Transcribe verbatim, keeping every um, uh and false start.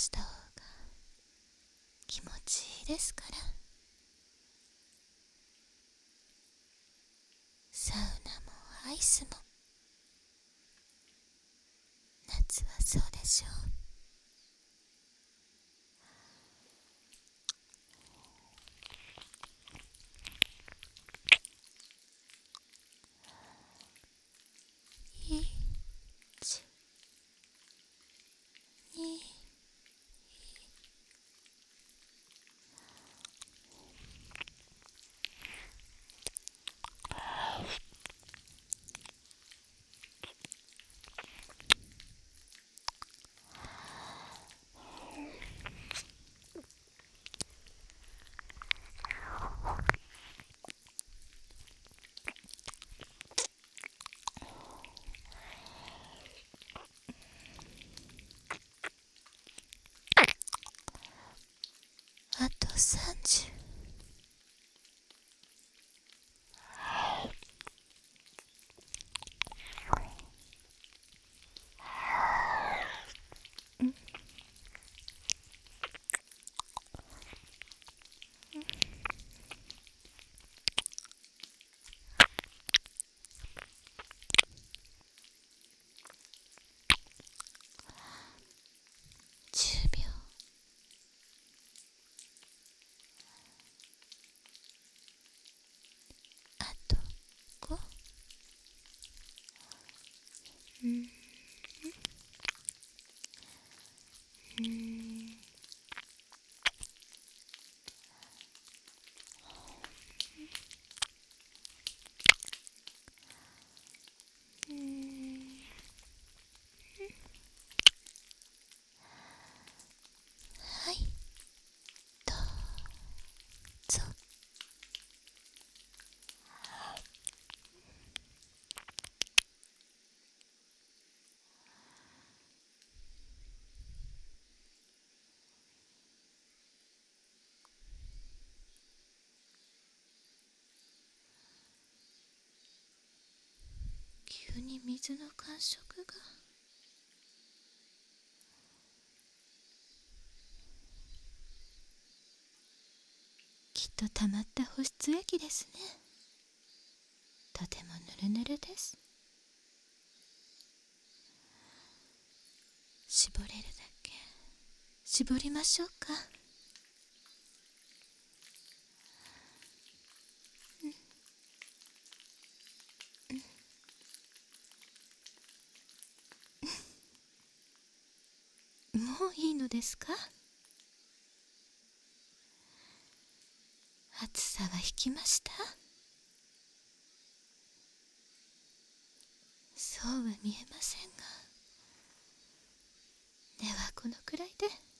した方が気持ちいいですから。サウナもアイスも夏はそうでしょう。いちにあとさんじゅう。じゅうびょう。あとご。うんうんうんはい、どうぞ。急に水の感触が。きっと溜まった保湿液ですね。とてもぬるぬるです。絞れるだけ絞りましょうか。もういいのですか？暑さは引きました？そうは見えませんが。ではこのくらいで。